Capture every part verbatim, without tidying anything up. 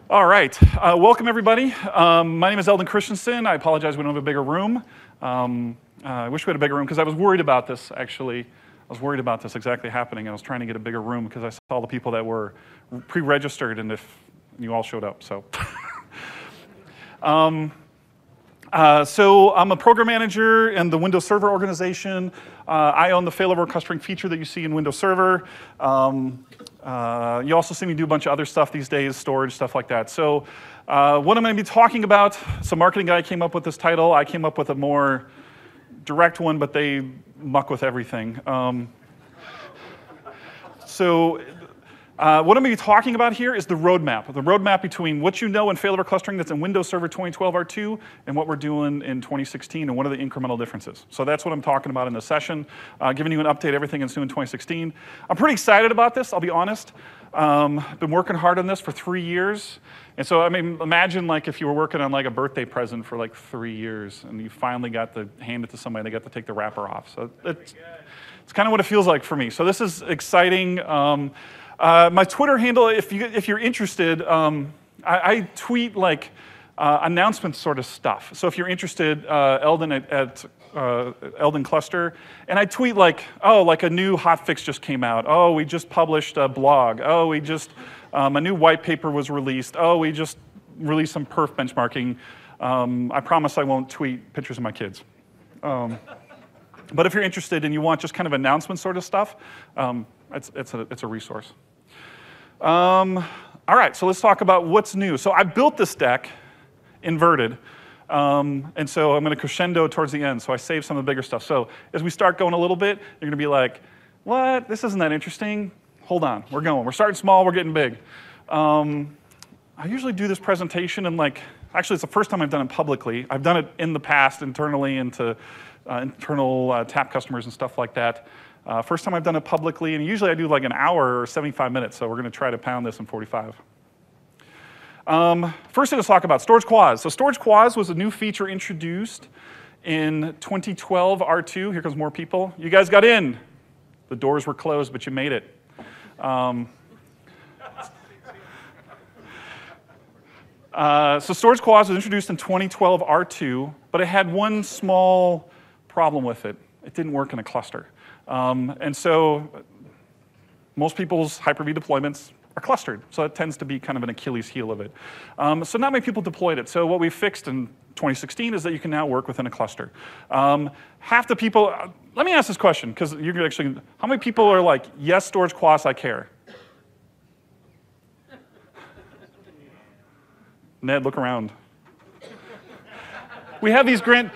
All right, uh, welcome everybody. Um, my name is Eldon Christensen. I apologize we don't have a bigger room. Um, uh, I wish we had a bigger room because I was worried about this actually. I was worried about this exactly happening. I was trying to get a bigger room because I saw the people that were pre-registered and if you all showed up, so. um, uh, so I'm a program manager in the Windows Server organization. Uh, I own the failover clustering feature that you see in Windows Server. Um, Uh, you also see me do a bunch of other stuff these days, storage, stuff like that. So uh, what I'm going to be talking about, some marketing guy came up with this title. I came up with a more direct one, but they muck with everything. Um, so uh, what I'm going to be talking about here is the roadmap. The roadmap between what you know in failover clustering that's in Windows Server twenty twelve R two and what we're doing in twenty sixteen and what are the incremental differences. So that's what I'm talking about in this session, uh, giving you an update, everything that's new in twenty sixteen. I'm pretty excited about this, I'll be honest. Um, I've been working hard on this for three years. And so, I mean, imagine like if you were working on like a birthday present for like three years and you finally got to hand it to somebody and they got to take the wrapper off. So it's, it's kind of what it feels like for me. So this is exciting. Um, Uh, my Twitter handle, if, you, if you're interested, um, I, I tweet like uh, announcement sort of stuff. So if you're interested, uh, Eldon at, at uh, Eldon Cluster, and I tweet like, oh, like a new hotfix just came out. Oh, we just published a blog. Oh, we just, um, a new white paper was released. Oh, we just released some perf benchmarking. Um, I promise I won't tweet pictures of my kids. Um, but if you're interested and you want just kind of announcement sort of stuff, um, it's, it's, a, it's a resource. Um, all right, so let's talk about what's new. So I built this deck inverted, um, and so I'm going to crescendo towards the end, so I saved some of the bigger stuff. So as we start going a little bit, you're going to be like, what? This isn't that interesting. Hold on, we're going. We're starting small, we're getting big. Um, I usually do this presentation and like, actually it's the first time I've done it publicly. I've done it in the past internally into uh, internal uh, tap customers and stuff like that. Uh, first time I've done it publicly, and usually I do like an hour or seventy-five minutes, so we're going to try to pound this in forty-five. Um, first, let's talk about Storage Quaz. So Storage Quaz was a new feature introduced in twenty twelve R two. Here comes more people. You guys got in. The doors were closed, but you made it. Um, uh, so Storage Quaz was introduced in twenty twelve R two, but it had one small problem with it. It didn't work in a cluster. Um, and so most people's Hyper-V deployments are clustered, so it tends to be kind of an Achilles heel of it. Um, so not many people deployed it. So what we fixed in twenty sixteen is that you can now work within a cluster. Um, half the people, uh, let me ask this question, because you're gonna actually, how many people are like, yes, Storage Quaz, I care? Ned, look around. We have these grand,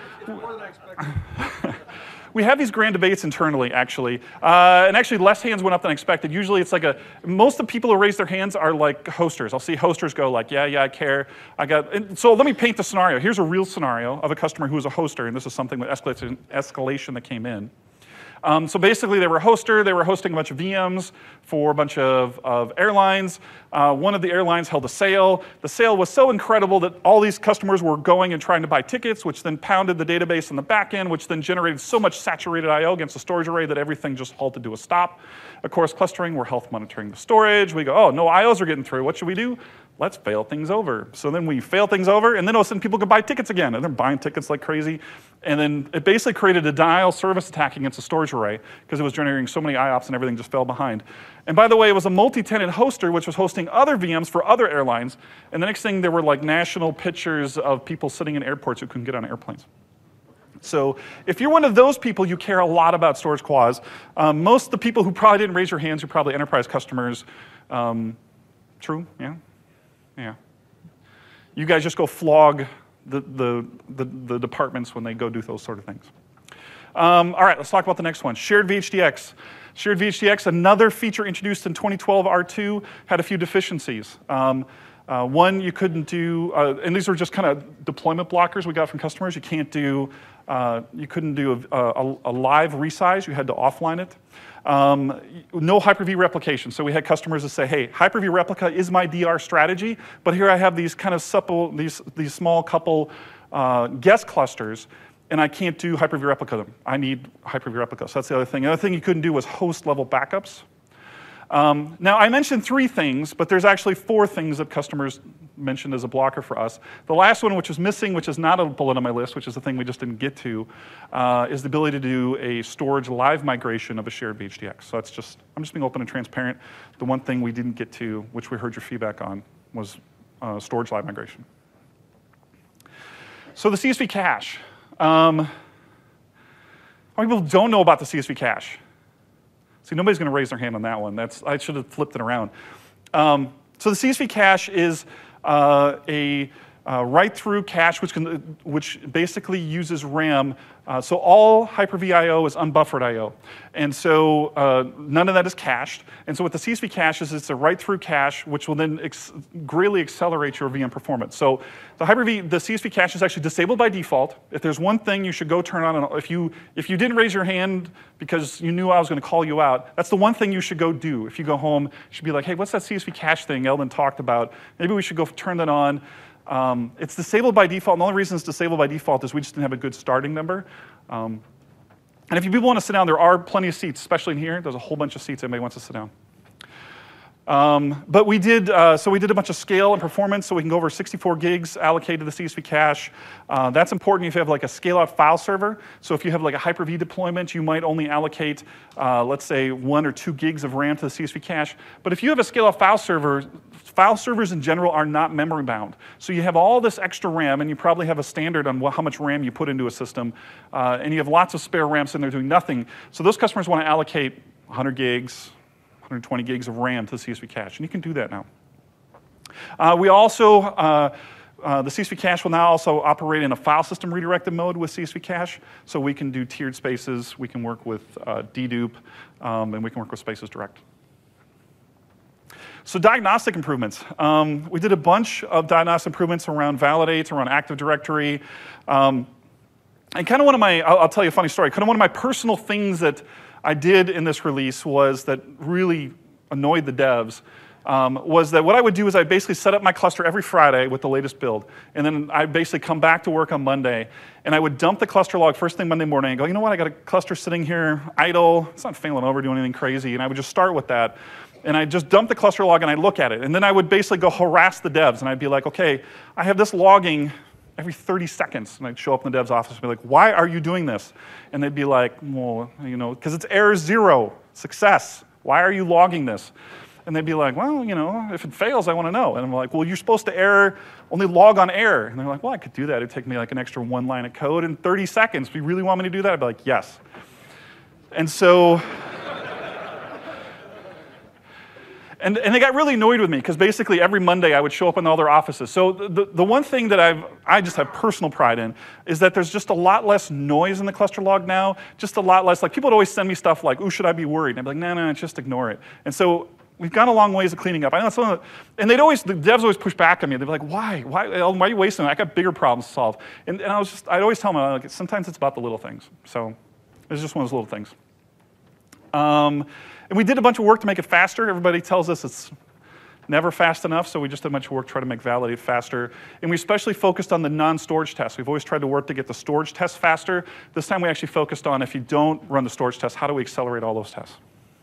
we have these grand debates internally, actually. Uh, and actually, less hands went up than expected. Usually it's like a, most of the people who raise their hands are like hosters. I'll see hosters go like, yeah, yeah, I care. I got, and so let me paint the scenario. Here's a real scenario of a customer who is a hoster, and this is something with escalation, escalation that came in. Um, so basically, they were a hoster. They were hosting a bunch of V Ms for a bunch of, of airlines. Uh, one of the airlines held a sale. The sale was so incredible that all these customers were going and trying to buy tickets, which then pounded the database in the back end, which then generated so much saturated I O against the storage array that everything just halted to a stop. Of course, clustering, we're health monitoring the storage. We go, oh, no I Os are getting through. What should we do? Let's fail things over. So then we fail things over, and then all of a sudden people could buy tickets again, and they're buying tickets like crazy. And then it basically created a denial service attack against the storage array because it was generating so many I O Ps and everything just fell behind. And by the way, it was a multi-tenant hoster which was hosting other V Ms for other airlines. And the next thing, there were like national pictures of people sitting in airports who couldn't get on airplanes. So if you're one of those people, you care a lot about Storage Quaz. Um, most of the people who probably didn't raise your hands are probably enterprise customers. Um, true, yeah? Yeah. You guys just go flog the, the, the, the departments when they go do those sort of things. Um, all right, let's talk about the next one, Shared V H D X. Shared V H D X, another feature introduced in twenty twelve R two, had a few deficiencies. Um, uh, one, you couldn't do, uh, and these are just kind of deployment blockers we got from customers. You can't do, uh, you couldn't do a, a, a live resize. You had to offline it. Um, no Hyper-V replication. So we had customers that say, hey, Hyper-V replica is my D R strategy, but here I have these kind of supple, these, these small couple uh, guest clusters, and I can't do Hyper-V replica them. I need Hyper-V replica. So that's the other thing. The other thing you couldn't do was host level backups. Um, now, I mentioned three things, but there's actually four things that customers mentioned as a blocker for us. The last one, which is missing, which is not a bullet on my list, which is the thing we just didn't get to, uh, is the ability to do a storage live migration of a shared V H D X. So that's just, I'm just being open and transparent. The one thing we didn't get to, which we heard your feedback on, was uh, storage live migration. So the C S V cache. Um, how many people don't know about the C S V cache? See, nobody's going to raise their hand on that one. That's, I should have flipped it around. Um, so the C S V cache is uh, a uh, write-through cache which, can, which basically uses RAM. Uh, so all Hyper-V I O is unbuffered I O. And so uh, none of that is cached. And so what the C S V cache is, it's a write-through cache which will then ex greatly accelerate your V M performance. So the Hyper-V, the C S V cache is actually disabled by default. If there's one thing you should go turn on, and if you, if you didn't raise your hand because you knew I was going to call you out, that's the one thing you should go do. If you go home, you should be like, hey, what's that C S V cache thing Eldon talked about? Maybe we should go turn that on. Um, it's disabled by default, and the only reason it's disabled by default is we just didn't have a good starting number. Um, and if you people want to sit down, there are plenty of seats, especially in here. There's a whole bunch of seats. Anybody wants to sit down. Um, but we did, uh, so we did a bunch of scale and performance, so we can go over sixty-four gigs allocated to the C S V cache. Uh, that's important if you have like a scale-out file server. So if you have like a Hyper-V deployment, you might only allocate, uh, let's say, one or two gigs of RAM to the C S V cache. But if you have a scale-out file server, file servers in general are not memory bound. So you have all this extra RAM, and you probably have a standard on what, how much RAM you put into a system, uh, and you have lots of spare RAM sitting there doing nothing. So those customers want to allocate one hundred gigs, one hundred twenty gigs of RAM to the C S V cache, and you can do that now. Uh, we also, uh, uh, the C S V cache will now also operate in a file system redirected mode with C S V cache, so we can do tiered spaces, we can work with uh, dedupe, um, and we can work with spaces direct. So diagnostic improvements. Um, we did a bunch of diagnostic improvements around Validate, around Active Directory, um, and kind of one of my, I'll, I'll tell you a funny story, kind of one of my personal things that I did in this release was that really annoyed the devs, um, was that what I would do is I'd basically set up my cluster every Friday with the latest build, and then I'd basically come back to work on Monday, and I would dump the cluster log first thing Monday morning and go, you know what, I got a cluster sitting here idle, it's not failing over, doing anything crazy, and I would just start with that, and I'd just dump the cluster log and I'd look at it, and then I would basically go harass the devs, and I'd be like, okay, I have this logging every thirty seconds, and I'd show up in the dev's office and be like, why are you doing this? And they'd be like, well, you know, because it's error zero, success. Why are you logging this? And they'd be like, well, you know, if it fails, I want to know. And I'm like, well, you're supposed to error, only log on error. And they're like, well, I could do that. It'd take me like an extra one line of code in thirty seconds. Do you really want me to do that? I'd be like, yes. And so, And, and they got really annoyed with me because basically every Monday I would show up in all their offices. So the, the one thing that I've, I just have personal pride in is that there's just a lot less noise in the cluster log now, just a lot less, like people would always send me stuff like, ooh, should I be worried? And I'd be like, no, no, no, just ignore it. And so we've gone a long ways of cleaning up. I know some of the, and they'd always, the devs always push back on me. They'd be like, why? Why, why are you wasting it? I got bigger problems to solve. And, and I was just, I'd always tell them, like, sometimes it's about the little things. So it's just one of those little things. Um, and we did a bunch of work to make it faster. Everybody tells us it's never fast enough, so we just did a bunch of work to try to make Validate faster. And we especially focused on the non-storage tests. We've always tried to work to get the storage tests faster. This time we actually focused on, if you don't run the storage tests, how do we accelerate all those tests?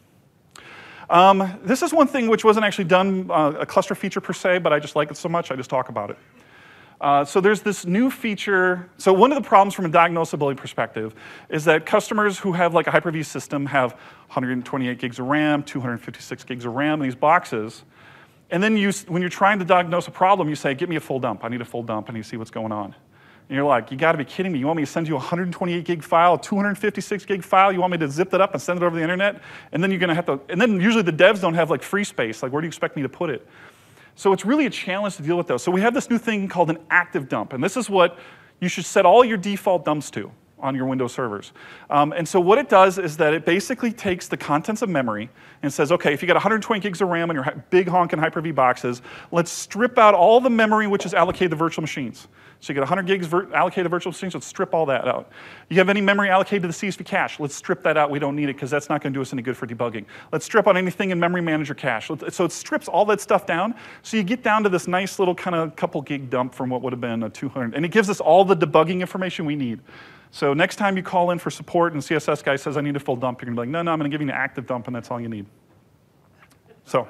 Um, this is one thing which wasn't actually done, uh, a cluster feature per se, but I just like it so much, I just talk about it. Uh, so there's this new feature. So one of the problems from a diagnosability perspective is that customers who have like a Hyper-V system have one hundred twenty-eight gigs of RAM, two hundred fifty-six gigs of RAM in these boxes. And then you, when you're trying to diagnose a problem, you say, give me a full dump. I need a full dump. I need to see what's going on. And you're like, you got to be kidding me. You want me to send you a one hundred twenty-eight gig file, a two hundred fifty-six gig file? You want me to zip that up and send it over the internet? And then you're going to have to, and then usually the devs don't have like free space. Like, where do you expect me to put it? So it's really a challenge to deal with those. So we have this new thing called an active dump. And this is what you should set all your default dumps to on your Windows servers. Um, and so what it does is that it basically takes the contents of memory and says, okay, if you got one hundred twenty gigs of RAM on your big honkin' Hyper-V boxes, let's strip out all the memory which is allocated to virtual machines. So you get one hundred gigs allocated to virtual machines, let's strip all that out. You have any memory allocated to the C S V cache, let's strip that out, we don't need it because that's not going to do us any good for debugging. Let's strip out anything in memory manager cache. So it strips all that stuff down, so you get down to this nice little kind of couple gig dump from what would have been a two hundred, and it gives us all the debugging information we need. So next time you call in for support and the C S S guy says, I need a full dump, you're going to be like, no, no, I'm going to give you an active dump and that's all you need. So.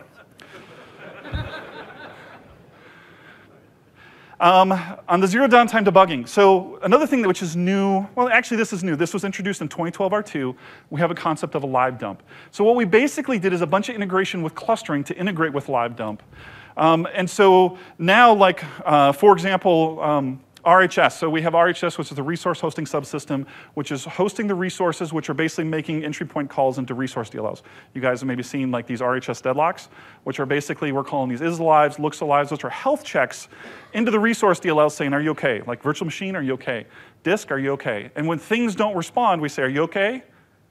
Um, on the zero downtime debugging, so another thing that, which is new, well, actually this is new. This was introduced in twenty twelve R two. We have a concept of a live dump. So what we basically did is a bunch of integration with clustering to integrate with live dump. Um, and so now, like, uh, for example, um, R H S. So we have R H S, which is the resource hosting subsystem, which is hosting the resources, which are basically making entry point calls into resource D L Ls. You guys have maybe seen like these R H S deadlocks, which are basically, we're calling these is-alives, looks-alives, which are health checks into the resource D L L saying, are you okay? Like virtual machine, are you okay? Disk, are you okay? And when things don't respond, we say, are you okay?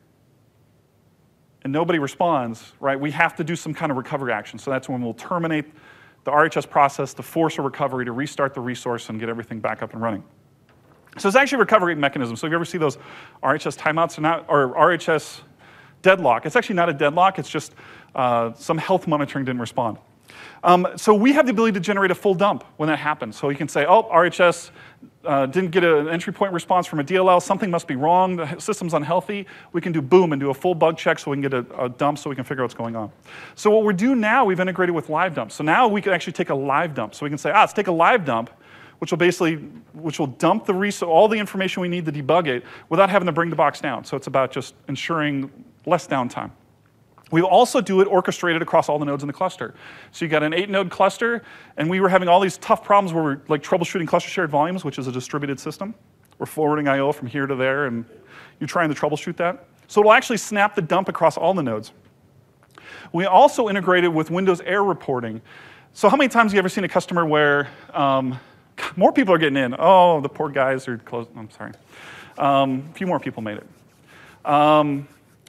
And nobody responds, right? We have to do some kind of recovery action. So that's when we'll terminate the R H S process to force a recovery to restart the resource and get everything back up and running. So it's actually a recovery mechanism. So if you ever see those R H S timeouts or, not, or R H S deadlock, it's actually not a deadlock, it's just uh, some health monitoring didn't respond. Um, so we have the ability to generate a full dump when that happens. So you can say, oh, R H S uh, didn't get an entry point response from a D L L, something must be wrong, the system's unhealthy. We can do boom and do a full bug check so we can get a, a dump so we can figure out what's going on. So what we do now, we've integrated with live dump. So now we can actually take a live dump. So we can say, ah, let's take a live dump, which will basically, which will dump the res all the information we need to debug it without having to bring the box down. So it's about just ensuring less downtime. We also do it orchestrated across all the nodes in the cluster. So you got an eight node cluster, and we were having all these tough problems where we're like troubleshooting cluster shared volumes, which is a distributed system. We're forwarding I O from here to there, and you're trying to troubleshoot that. So it'll actually snap the dump across all the nodes. We also integrated with Windows Error reporting. So how many times have you ever seen a customer where um, more people are getting in? Oh, the poor guys are closed. I'm sorry. Um, a few more people made it. Um,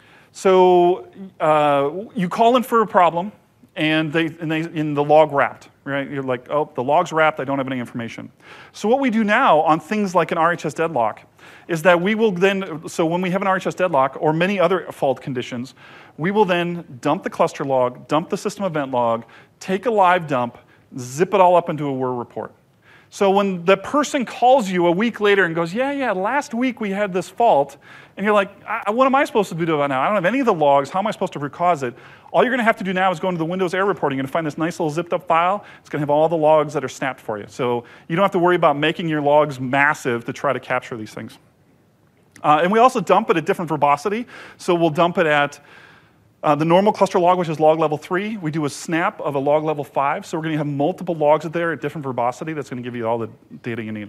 So uh, you call in for a problem, and they and they in the log wrapped, right? You're like, oh, the log's wrapped. I don't have any information. So what we do now on things like an R H S deadlock is that we will then. So when we have an R H S deadlock or many other fault conditions, we will then dump the cluster log, dump the system event log, take a live dump, zip it all up into a W E R report. So when the person calls you a week later and goes, yeah, yeah, last week we had this fault, and you're like, I, what am I supposed to do about it now? I don't have any of the logs. How am I supposed to recause it? All you're going to have to do now is go into the Windows Error reporting and find this nice little zipped up file. It's going to have all the logs that are snapped for you. So you don't have to worry about making your logs massive to try to capture these things. Uh, and we also dump it at different verbosity. So we'll dump it at Uh, the normal cluster log, which is log level three, we do a snap of a log level five. So we're going to have multiple logs there at different verbosity. That's going to give you all the data you need.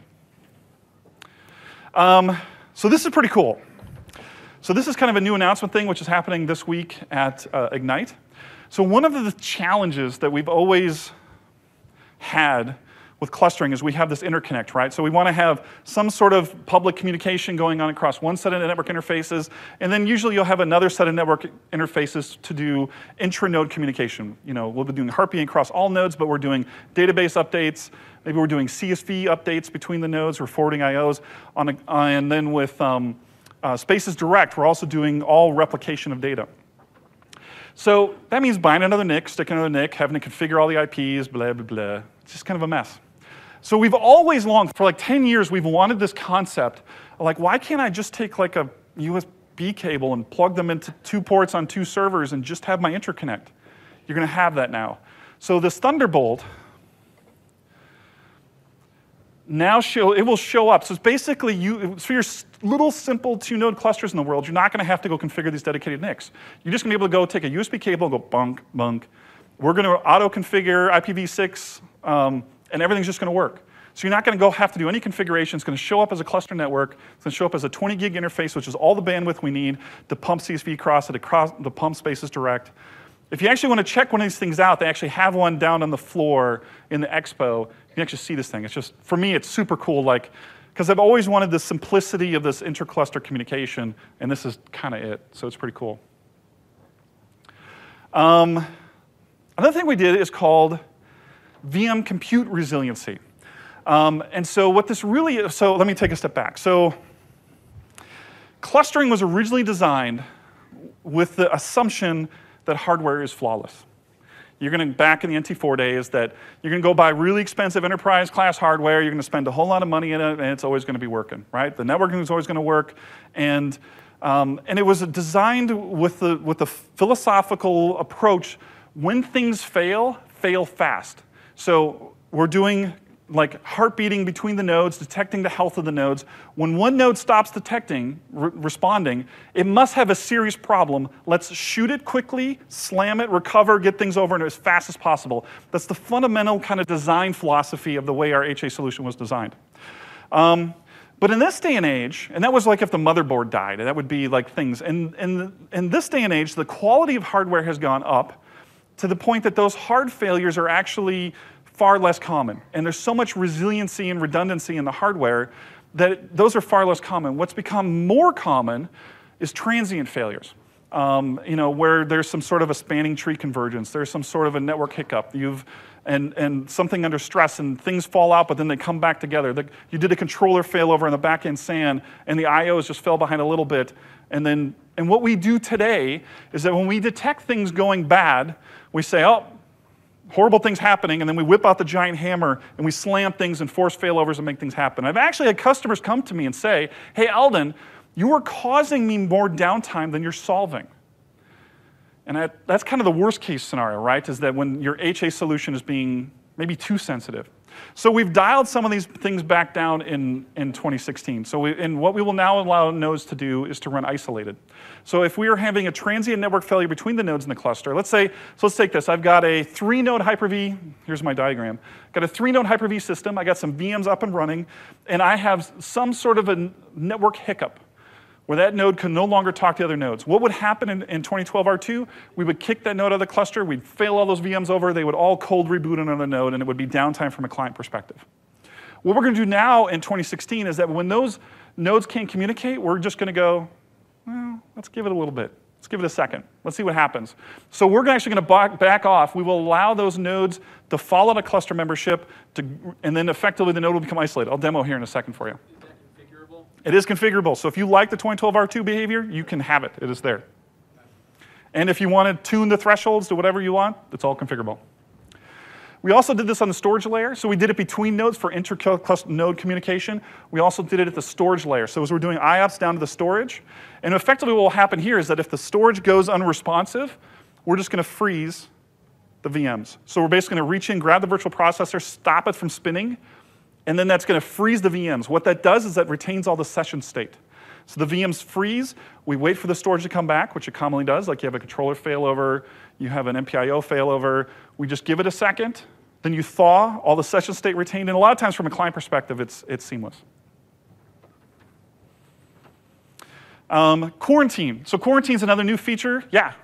Um, so this is pretty cool. So this is kind of a new announcement thing, which is happening this week at uh, Ignite. So one of the challenges that we've always had with clustering is we have this interconnect, right? So we want to have some sort of public communication going on across one set of network interfaces, and then usually you'll have another set of network interfaces to do intra-node communication. You know, we'll be doing heartbeat across all nodes, but we're doing database updates. Maybe we're doing C S V updates between the nodes. We're forwarding I Os on, a, and then with um, uh, Spaces Direct, we're also doing all replication of data. So that means buying another N I C, sticking another N I C, having to configure all the I Ps, blah, blah, blah. It's just kind of a mess. So we've always longed, for like ten years, we've wanted this concept of like, why can't I just take like a U S B cable and plug them into two ports on two servers and just have my interconnect? You're going to have that now. So this Thunderbolt now show, it will show up. So it's basically, you, for your little simple two-node clusters in the world, you're not going to have to go configure these dedicated N I Cs. You're just going to be able to go take a U S B cable and go bunk, bunk. We're going to auto-configure I P v six, um, and everything's just going to work. So you're not going to go have to do any configuration. It's going to show up as a cluster network. It's going to show up as a twenty gig interface, which is all the bandwidth we need to pump C S V across it, across the pump Spaces Direct. If you actually want to check one of these things out, they actually have one down on the floor in the expo. You can actually see this thing. It's just, for me, it's super cool, like, because I've always wanted the simplicity of this inter-cluster communication, and this is kind of it. So it's pretty cool. Um, another thing we did is called V M compute resiliency. Um, and so what this really is, so let me take a step back. So clustering was originally designed with the assumption that hardware is flawless. You're going to, back in the N T four days, that you're going to go buy really expensive enterprise class hardware, you're going to spend a whole lot of money in it, and it's always going to be working, right? The networking is always going to work. And, um, and it was designed with the, with the philosophical approach When things fail, fail fast. So we're doing like heart beating between the nodes, detecting the health of the nodes. When one node stops detecting, re responding, it must have a serious problem. Let's shoot it quickly, slam it, recover, get things over as fast as possible. That's the fundamental kind of design philosophy of the way our H A solution was designed. Um, but in this day and age, and that was like if the motherboard died, that would be like things. And in, in this day and age, the quality of hardware has gone up to the point that those hard failures are actually far less common. And there's so much resiliency and redundancy in the hardware that those are far less common. What's become more common is transient failures. Um, you know, where there's some sort of a spanning tree convergence, there's some sort of a network hiccup, you've, and, and something under stress, and things fall out, but then they come back together. The, you did a controller failover in the back-end S A N, and the I Os just fell behind a little bit, and then, and what we do today is that when we detect things going bad, we say, oh, horrible things happening, and then we whip out the giant hammer and we slam things and force failovers and make things happen. I've actually had customers come to me and say, hey, Eldon, you are causing me more downtime than you're solving. And I, that's kind of the worst case scenario, right, is that when your H A solution is being maybe too sensitive. So we've dialed some of these things back down in, in twenty sixteen. So we, and what we will now allow nodes to do is to run isolated. So if we are having a transient network failure between the nodes in the cluster, let's say, so let's take this. I've got a three-node Hyper-V. Here's my diagram. I've got a three-node Hyper-V system. I got some V Ms up and running, and I have some sort of a network hiccup where that node can no longer talk to other nodes. What would happen in, in twenty twelve R two? We would kick that node out of the cluster, we'd fail all those V Ms over, they would all cold reboot another node, and it would be downtime from a client perspective. What we're going to do now in twenty sixteen is that when those nodes can't communicate, we're just going to go, well, let's give it a little bit. Let's give it a second. Let's see what happens. So we're actually going to back, back off. We will allow those nodes to follow the cluster membership, to, and then effectively the node will become isolated. I'll demo here in a second for you. It is configurable. So if you like the twenty twelve R two behavior, you can have it. It is there. And if you want to tune the thresholds to whatever you want, it's all configurable. We also did this on the storage layer. So we did it between nodes for inter-node communication. We also did it at the storage layer. So as we're doing I O P S down to the storage, and effectively what will happen here is that if the storage goes unresponsive, we're just going to freeze the V Ms. So we're basically going to reach in, grab the virtual processor, stop it from spinning, and then that's going to freeze the V Ms. What that does is that retains all the session state. So the V Ms freeze, we wait for the storage to come back, which it commonly does, like you have a controller failover, you have an M P I O failover, we just give it a second, then you thaw, all the session state retained, and a lot of times from a client perspective, it's, it's seamless. Um, quarantine. So quarantine is another new feature. Yeah?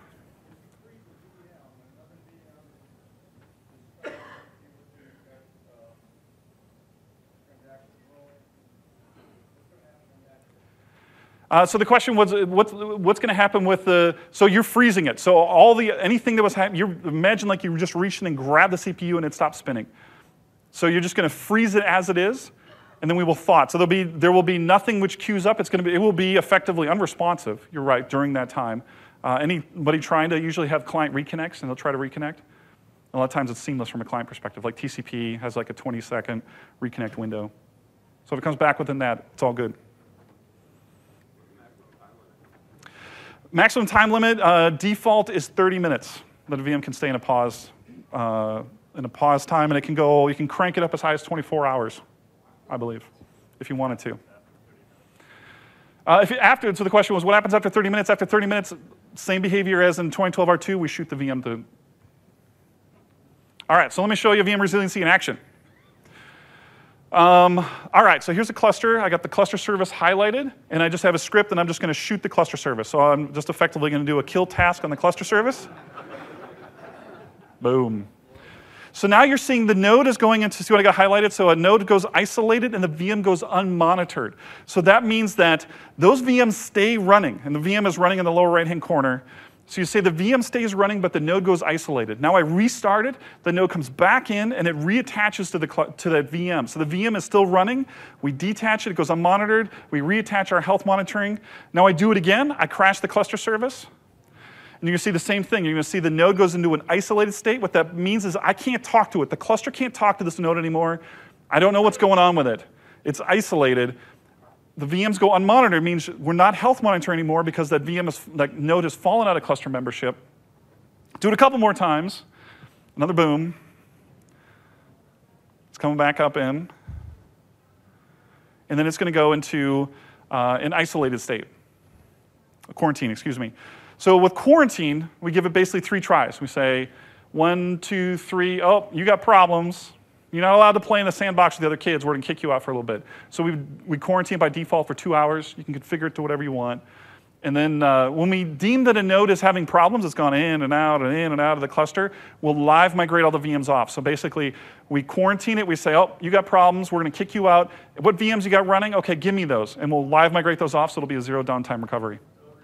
Uh, so the question was, what's, what's going to happen with the, so you're freezing it. So all the, anything that was happening, you imagine like you were just reaching and grabbed the C P U and it stopped spinning. So you're just going to freeze it as it is, and then we will thaw it. So there'll be, there will be nothing which queues up. It's going to be, it will be effectively unresponsive, you're right, during that time. Uh, anybody trying to usually have client reconnects, and they'll try to reconnect. A lot of times it's seamless from a client perspective. Like T C P has like a twenty second reconnect window. So if it comes back within that, it's all good. Maximum time limit, uh, default is thirty minutes that a V M can stay in a pause, uh, in a pause time, and it can go, you can crank it up as high as twenty-four hours, I believe, if you wanted to. Uh, if it, after, so the question was, what happens after thirty minutes? After thirty minutes, same behavior as in twenty twelve R two, we shoot the V M to. All right, so let me show you V M resiliency in action. Um, all right, so here's a cluster. I got the cluster service highlighted, and I just have a script, and I'm just going to shoot the cluster service. So I'm just effectively going to do a kill task on the cluster service. Boom. So now you're seeing the node is going into, see what I got highlighted? So a node goes isolated, and the V M goes unmonitored. So that means that those V Ms stay running, and the V M is running in the lower right-hand corner. So you say the V M stays running, but the node goes isolated. Now I restart it, the node comes back in, and it reattaches to, the to that V M. So the V M is still running, we detach it, it goes unmonitored, we reattach our health monitoring. Now I do it again, I crash the cluster service, and you're gonna see the same thing. You're gonna see the node goes into an isolated state. What that means is I can't talk to it. The cluster can't talk to this node anymore. I don't know what's going on with it. It's isolated. The V Ms go unmonitored, means we're not health monitoring anymore because that V M is, that node has fallen out of cluster membership. Do it a couple more times. Another boom. It's coming back up in. And then it's going to go into uh, an isolated state. A quarantine, excuse me. So with quarantine, we give it basically three tries. We say, one, two, three, oh, you got problems. You're not allowed to play in the sandbox with the other kids. We're going to kick you out for a little bit. So we, we quarantine by default for two hours. You can configure it to whatever you want. And then uh, when we deem that a node is having problems, it's gone in and out and in and out of the cluster, we'll live migrate all the V Ms off. So basically, we quarantine it. We say, oh, you got problems. We're going to kick you out. What V Ms you got running? OK, give me those. And we'll live migrate those off, so it'll be a zero downtime recovery.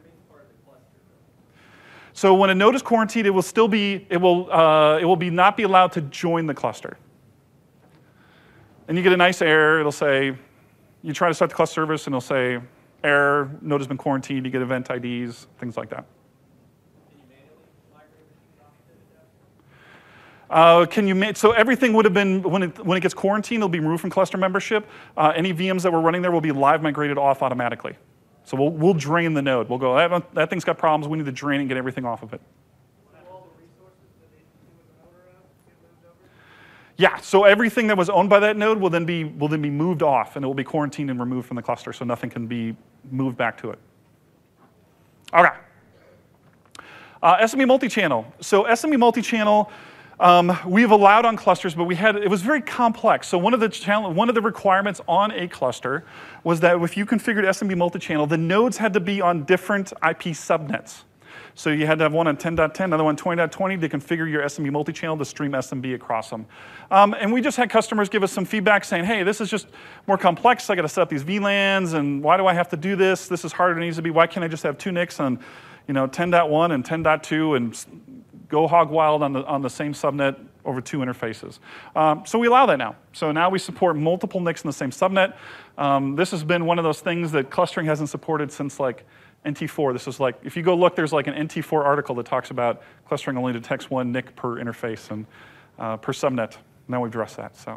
So when a node is quarantined, it will still be, it will, uh, it will be not be allowed to join the cluster. And you get a nice error. It'll say, you try to start the cluster service, and it'll say, error, node has been quarantined. You get event I Ds, things like that. Can you manually migrate machines off the adapter? Uh, can you ma- so everything would have been, when it, when it gets quarantined, it'll be removed from cluster membership. Uh, any V Ms that were running there will be live migrated off automatically. So we'll, we'll drain the node. We'll go, that, that thing's got problems. We need to drain and get everything off of it. All the resources that they with the owner of get moved over? Yeah, so everything that was owned by that node will then be, will then be moved off, and it will be quarantined and removed from the cluster, so nothing can be moved back to it. Okay. Uh, S M B multi-channel. So S M B multi-channel, um, we've allowed on clusters, but we had, it was very complex. So one of the channel, one of the requirements on a cluster was that if you configured S M B multi-channel, the nodes had to be on different I P subnets. So you had to have one on ten dot ten, another one on twenty dot twenty to configure your S M B multi-channel to stream S M B across them. Um, and we just had customers give us some feedback saying, hey, this is just more complex. I got to set up these V LANs, and why do I have to do this? This is harder than it needs to be. Why can't I just have two N I Cs on, you know, ten dot one and ten dot two and go hog wild on the, on the same subnet over two interfaces? Um, so we allow that now. So now we support multiple N I Cs in the same subnet. Um, this has been one of those things that clustering hasn't supported since like N T four. This is like, if you go look, there's like an N T four article that talks about clustering only detects one N I C per interface and uh, per subnet. Now we've addressed that. So,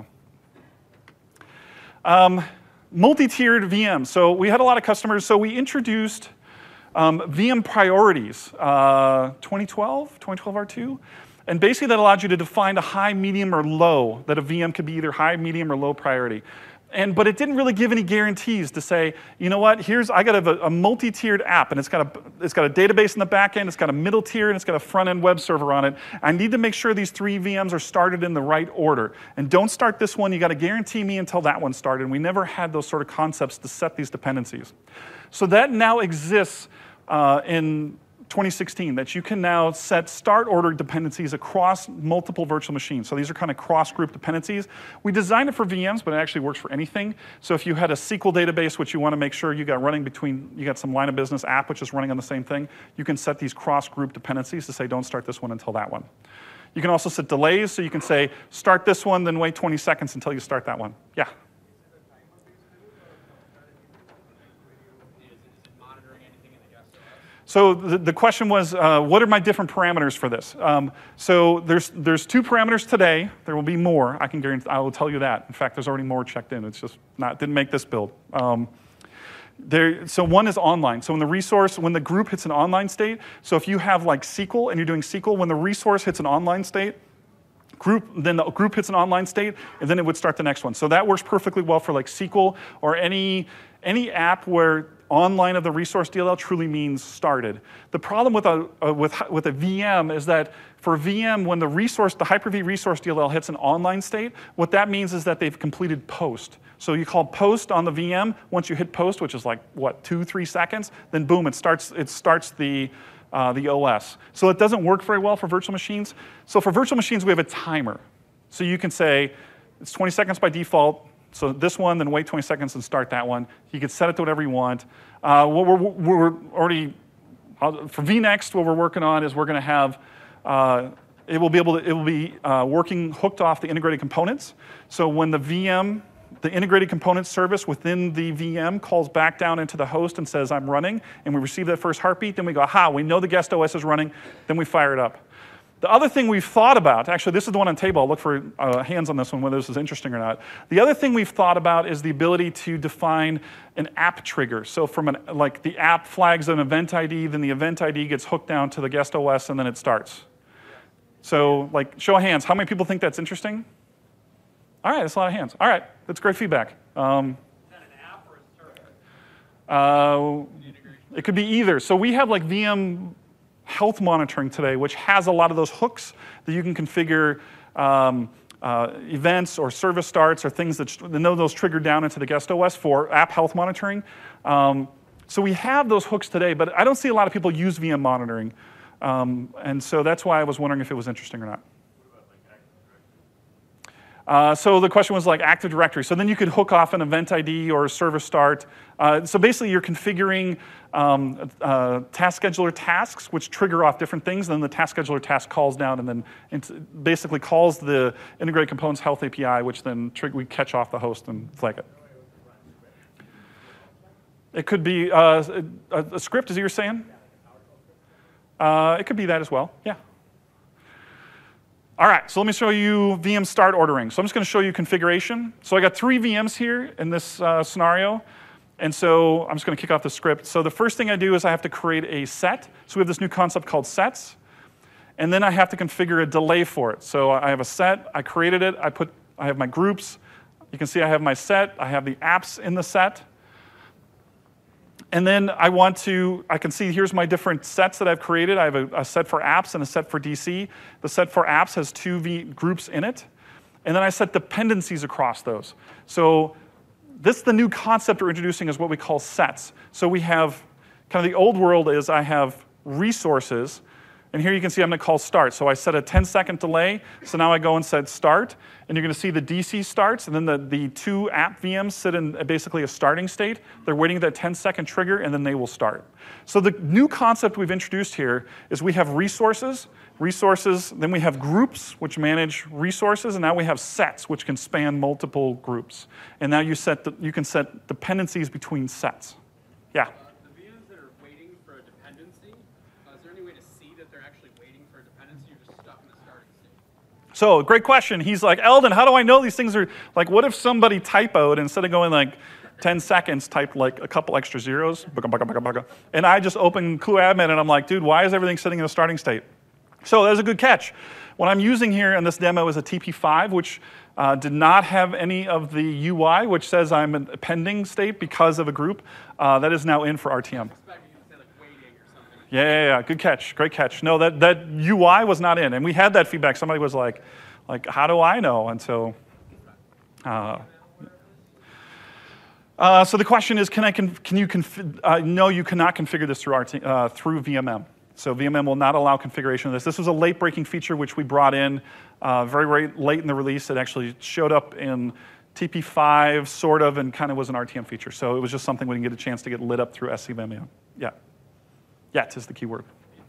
um, multi-tiered V Ms. So we had a lot of customers. So we introduced um, V M priorities, uh, twenty twelve, twenty twelve R two. And basically that allowed you to define a high, medium, or low, that a V M could be either high, medium, or low priority. And, but it didn't really give any guarantees to say, you know what, here's, I got a, a multi-tiered app, and it's got, a, it's got a database in the back end, it's got a middle tier, and it's got a front-end web server on it. I need to make sure these three V Ms are started in the right order. And don't start this one, you got to guarantee me until that one started. And we never had those sort of concepts to set these dependencies. So that now exists uh, in twenty sixteen, that you can now set start order dependencies across multiple virtual machines. So these are kind of cross-group dependencies. We designed it for V Ms, but it actually works for anything. So if you had a S Q L database, which you want to make sure you got running between, you got some line of business app which is running on the same thing, you can set these cross-group dependencies to say, don't start this one until that one. You can also set delays, so you can say, start this one, then wait twenty seconds until you start that one. Yeah? So the, the question was, uh, what are my different parameters for this? Um, so there's, there's two parameters today. There will be more. I can guarantee, I will tell you that. In fact, there's already more checked in. It's just not, didn't make this build. Um, there, so one is online. So when the resource, when the group hits an online state, so if you have like S Q L and you're doing S Q L, when the resource hits an online state, group, then the group hits an online state, and then it would start the next one. So that works perfectly well for like S Q L or any, any app where online of the resource D L L truly means started. The problem with a, uh, with, with a V M is that for a V M, when the resource, the Hyper-V resource D L L hits an online state, what that means is that they've completed post. So you call post on the V M. Once you hit post, which is like, what, two, three seconds, then boom, it starts, it starts the, uh, the O S. So it doesn't work very well for virtual machines. So for virtual machines, we have a timer. So you can say, it's twenty seconds by default. So this one, then wait twenty seconds and start that one. You can set it to whatever you want. Uh, what we're, we're already, for vNext, what we're working on is we're going to have, uh, it will be able to, it will be uh, working hooked off the integrated components. So when the V M, the integrated component service within the V M calls back down into the host and says, I'm running, and we receive that first heartbeat, then we go, aha, we know the guest O S is running, then we fire it up. The other thing we've thought about, actually this is the one on table, I'll look for uh, hands on this one, whether this is interesting or not. The other thing we've thought about is the ability to define an app trigger. So from an, like the app flags an event I D, then the event I D gets hooked down to the guest O S and then it starts. So like, show of hands, how many people think that's interesting? All right, that's a lot of hands. All right, that's great feedback. Um, Is that an app or a service? uh, it could be either. So we have like V M health monitoring today, which has a lot of those hooks that you can configure um, uh, events or service starts or things that, that know those trigger down into the guest O S for app health monitoring. Um, so we have those hooks today, but I don't see a lot of people use V M monitoring. Um, and so that's why I was wondering if it was interesting or not. Uh, so the question was like Active Directory. So then you could hook off an event I D or a service start. Uh, so basically you're configuring um, uh, task scheduler tasks, which trigger off different things. Then the task scheduler task calls down and then it basically calls the Integrated Components Health A P I, which then we catch off the host and flag it. It could be uh, a, a script, is what you're saying? Uh, it could be that as well, yeah. All right, so let me show you V M start ordering. So I'm just going to show you configuration. So I got three V Ms here in this uh, scenario. And so I'm just going to kick off the script. So the first thing I do is I have to create a set. So we have this new concept called sets. And then I have to configure a delay for it. So I have a set, I created it, I put, I have my groups. You can see I have my set, I have the apps in the set. And then I want to, I can see here's my different sets that I've created. I have a, a set for apps and a set for D C. The set for apps has two v groups in it. And then I set dependencies across those. So this, the new concept we're introducing is what we call sets. So we have, kind of the old world is I have resources. And here you can see I'm going to call start. So I set a ten second delay. So now I go and set start. And you're going to see the D C starts. And then the, the two app V Ms sit in basically a starting state. They're waiting that ten second trigger, and then they will start. So the new concept we've introduced here is we have resources. Resources, then we have groups, which manage resources. And now we have sets, which can span multiple groups. And now you, set the, you can set dependencies between sets. Yeah? So, great question. He's like, Eldon, how do I know these things are, like, what if somebody typoed, instead of going like ten seconds, typed like a couple extra zeros, and I just open ClueAdmin and I'm like, dude, why is everything sitting in a starting state? So there's a good catch. What I'm using here in this demo is a T P five, which uh, did not have any of the U I, which says I'm in a pending state because of a group. Uh, that is now in for R T M. Yeah, yeah, yeah, good catch, great catch. No, that, that U I was not in, and we had that feedback. Somebody was like, like, how do I know? And so, uh, uh, so the question is, can I, can, can you, conf uh, no, you cannot configure this through, R T, uh, through V M M. So V M M will not allow configuration of this. This was a late-breaking feature which we brought in uh, very, very late in the release. It actually showed up in T P five, sort of, and kind of was an R T M feature. So it was just something we didn't get a chance to get lit up through S C V M M. Yeah. Yet is the key word.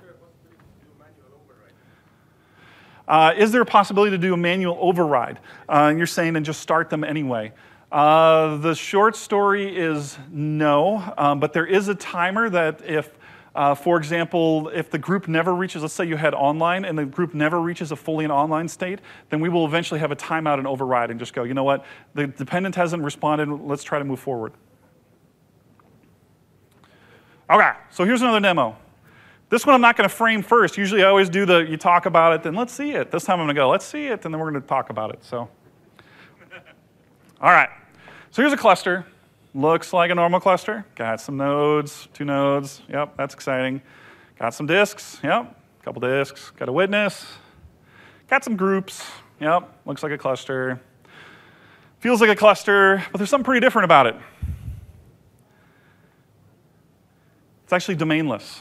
Uh, is there a possibility to do a manual override? Uh, you're saying and just start them anyway. Uh, the short story is no, um, but there is a timer that if, uh, for example, if the group never reaches, let's say you had online and the group never reaches a fully an online state, then we will eventually have a timeout and override and just go, you know what, the dependent hasn't responded, let's try to move forward. Okay, so here's another demo. This one I'm not going to frame first. Usually I always do the, you talk about it, then let's see it. This time I'm going to go, let's see it, and then we're going to talk about it. So, all right. So here's a cluster. Looks like a normal cluster. Got some nodes, two nodes. Yep, that's exciting. Got some disks. Yep, a couple disks. Got a witness. Got some groups. Yep, looks like a cluster. Feels like a cluster, but there's something pretty different about it. It's actually domainless.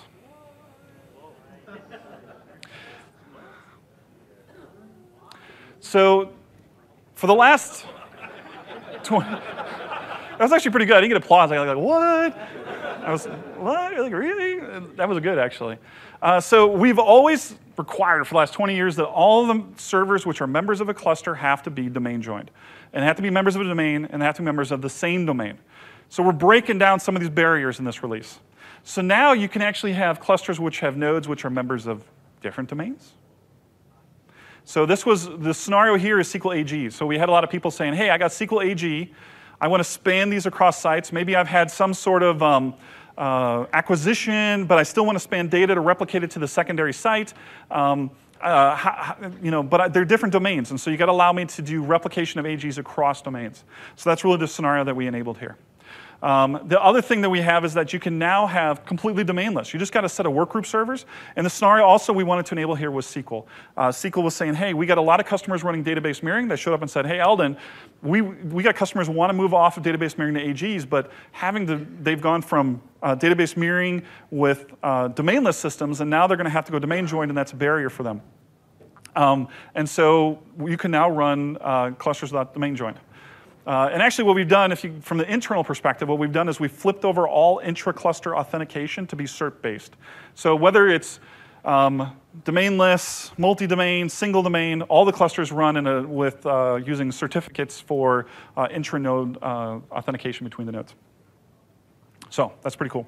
So for the last twenty, that was actually pretty good. I didn't get applause. I was like, what? I was, what? Like, really? That was good, actually. Uh, so we've always required for the last twenty years that all of the servers which are members of a cluster have to be domain joined. And have to be members of a domain, and have to be members of the same domain. So we're breaking down some of these barriers in this release. So now you can actually have clusters which have nodes which are members of different domains. So this was, the scenario here is S Q L A G. So we had a lot of people saying, hey, I got S Q L A G. I want to span these across sites. Maybe I've had some sort of um, uh, acquisition, but I still want to span data to replicate it to the secondary site. Um, uh, how, you know, but they're different domains, and so you got to allow me to do replication of A Gs across domains. So that's really the scenario that we enabled here. Um, the other thing that we have is that you can now have completely domainless. You just got a set of workgroup servers. And the scenario also we wanted to enable here was S Q L. Uh, S Q L was saying, hey, we got a lot of customers running database mirroring. They showed up and said, hey, Eldon, we, we got customers who want to move off of database mirroring to A Gs, but having the, they've gone from uh, database mirroring with uh, domainless systems, and now they're going to have to go domain joined, and that's a barrier for them. Um, and so you can now run uh, clusters without domain joined. Uh, and actually what we've done, if you, from the internal perspective, what we've done is we've flipped over all intra-cluster authentication to be cert-based. So whether it's um, domainless, multi-domain, single domain, all the clusters run in a, with uh, using certificates for uh, intra-node uh, authentication between the nodes. So that's pretty cool.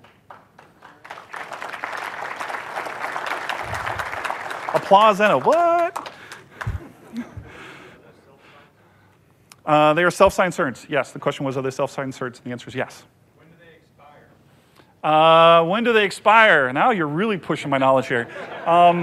Applause and a what? Uh, they are self-signed certs. Yes, the question was, are they self-signed certs? And the answer is yes. When do they expire? Uh, when do they expire? Now you're really pushing my knowledge here. Um,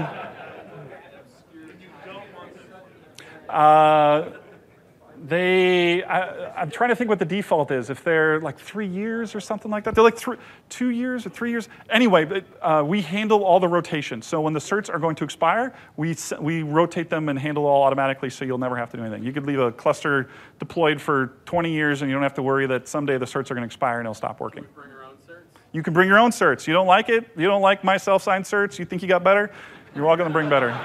uh, they, I, I'm trying to think what the default is. If they're like three years or something like that. They're like three, two years or three years. Anyway, but, uh, we handle all the rotation. So when the certs are going to expire, we, we rotate them and handle all automatically, so you'll never have to do anything. You could leave a cluster deployed for twenty years and you don't have to worry that someday the certs are going to expire and they'll stop working. Can we bring our own certs? You can bring your own certs. You don't like it? You don't like my self-signed certs? You think you got better? You're all going to bring better.